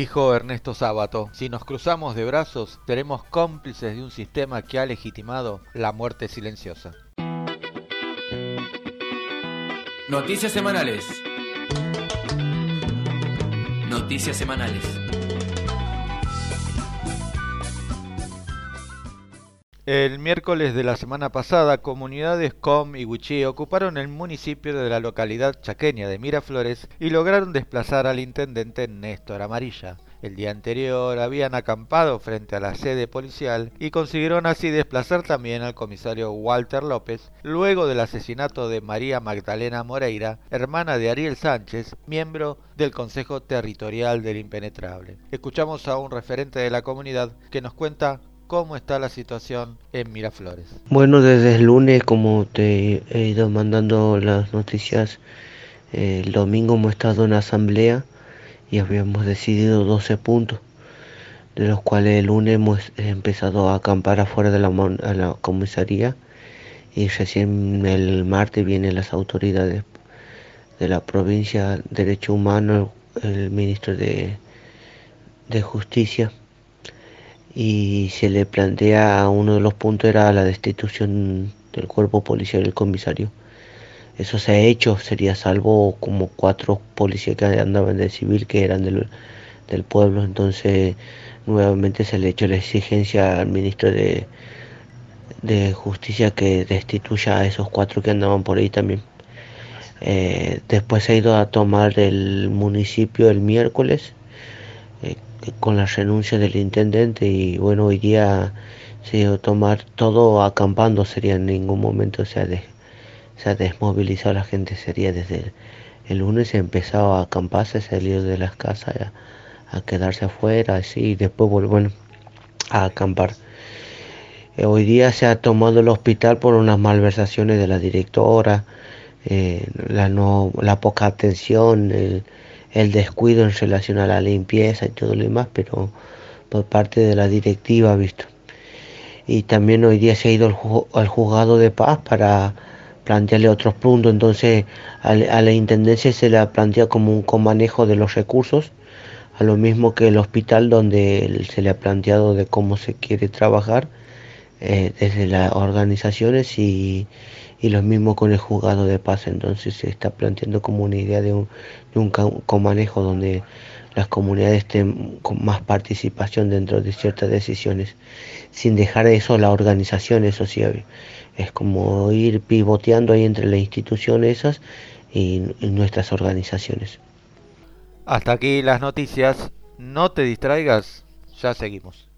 Dijo Ernesto Sábato: si nos cruzamos de brazos, seremos cómplices de un sistema que ha legitimado la muerte silenciosa. Noticias semanales. Noticias semanales. El miércoles de la semana pasada, comunidades Com y Wichí ocuparon el municipio de la localidad chaqueña de Miraflores y lograron desplazar al intendente Néstor Amarilla. El día anterior habían acampado frente a la sede policial y consiguieron así desplazar también al comisario Walter López, luego del asesinato de María Magdalena Moreira, hermana de Ariel Sánchez, miembro del Consejo Territorial del Impenetrable. Escuchamos a un referente de la comunidad que nos cuenta cómo está la situación en Miraflores. Bueno, desde el lunes, como te he ido mandando las noticias, el domingo hemos estado en asamblea y habíamos decidido 12 puntos, de los cuales el lunes hemos empezado a acampar afuera de la comisaría, y recién el martes vienen las autoridades de la provincia, Derecho Humano, el ministro de Justicia, y se le plantea, uno de los puntos era la destitución del cuerpo policial del comisario. Eso se ha hecho, sería salvo como 4 policías que andaban de civil, que eran del pueblo. Entonces nuevamente se le ha hecho la exigencia al ministro de Justicia que destituya a esos 4 que andaban por ahí también. Después se ha ido a tomar el municipio el miércoles, con la renuncia del intendente, y bueno, hoy día se dio a tomar todo acampando. Sería en ningún momento se ha desmovilizado la gente, sería desde el lunes se empezado a acampar, se salió de las casas a quedarse afuera, así, y después vuelven a acampar. Hoy día se ha tomado el hospital por unas malversaciones de la directora, la poca atención, el descuido en relación a la limpieza y todo lo demás, pero por parte de la directiva, visto. Y también hoy día se ha ido al juzgado de paz para plantearle otros puntos. Entonces a la intendencia se le plantea como un comanejo de los recursos, a lo mismo que el hospital, donde se le ha planteado de cómo se quiere trabajar desde las organizaciones, y lo mismo con el juzgado de paz. Entonces se está planteando como una idea de un comanejo donde las comunidades estén con más participación dentro de ciertas decisiones, sin dejar eso la organización. Eso sí, es como ir pivoteando ahí entre las instituciones esas y nuestras organizaciones. Hasta aquí las noticias, no te distraigas, ya seguimos.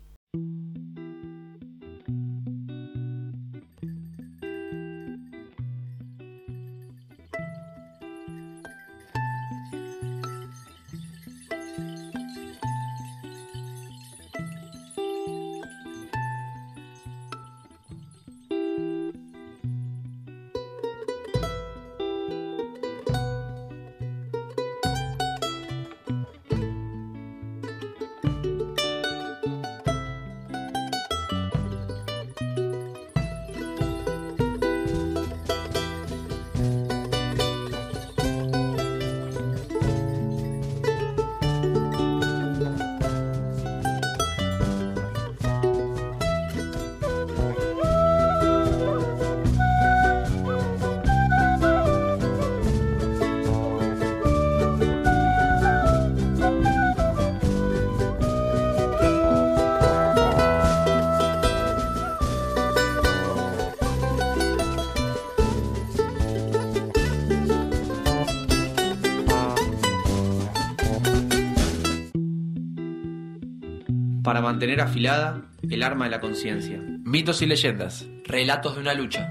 Para mantener afilada el arma de la conciencia. Mitos y leyendas. Relatos de una lucha.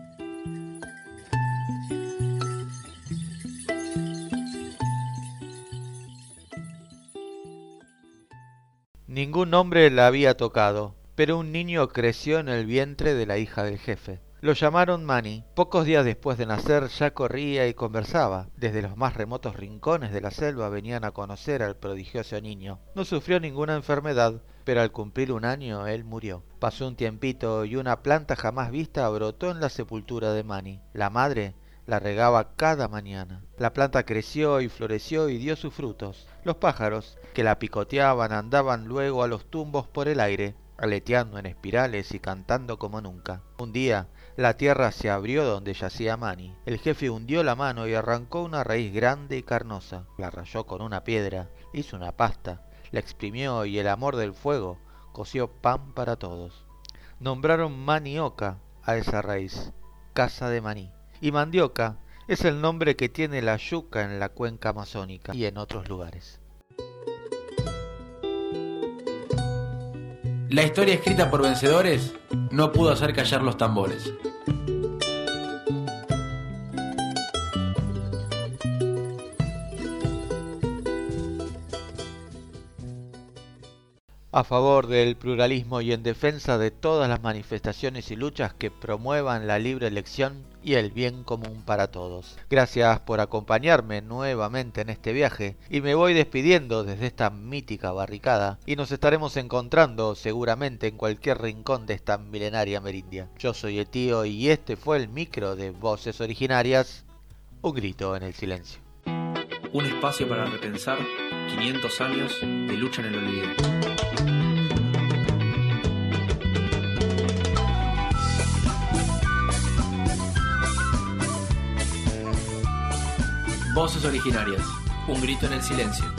Ningún hombre la había tocado, pero un niño creció en el vientre de la hija del jefe. Lo llamaron Manny. Pocos días después de nacer ya corría y conversaba. Desde los más remotos rincones de la selva venían a conocer al prodigioso niño. No sufrió ninguna enfermedad, pero al cumplir 1 año él murió. Pasó un tiempito y una planta jamás vista brotó en la sepultura de Manny. La madre la regaba cada mañana. La planta creció y floreció y dio sus frutos. Los pájaros, que la picoteaban, andaban luego a los tumbos por el aire, aleteando en espirales y cantando como nunca. Un día, la tierra se abrió donde yacía Mani. El jefe hundió la mano y arrancó una raíz grande y carnosa. La rayó con una piedra, hizo una pasta, la exprimió y el amor del fuego coció pan para todos. Nombraron Manioca a esa raíz, casa de maní. Y mandioca es el nombre que tiene la yuca en la cuenca amazónica y en otros lugares. La historia escrita por vencedores no pudo hacer callar los tambores. A favor del pluralismo y en defensa de todas las manifestaciones y luchas que promuevan la libre elección y el bien común para todos. Gracias por acompañarme nuevamente en este viaje y me voy despidiendo desde esta mítica barricada y nos estaremos encontrando seguramente en cualquier rincón de esta milenaria merindia. Yo soy el tío y este fue el micro de Voces Originarias, un grito en el silencio. Un espacio para repensar 500 años de lucha en el olvido. Voces Originarias, un grito en el silencio.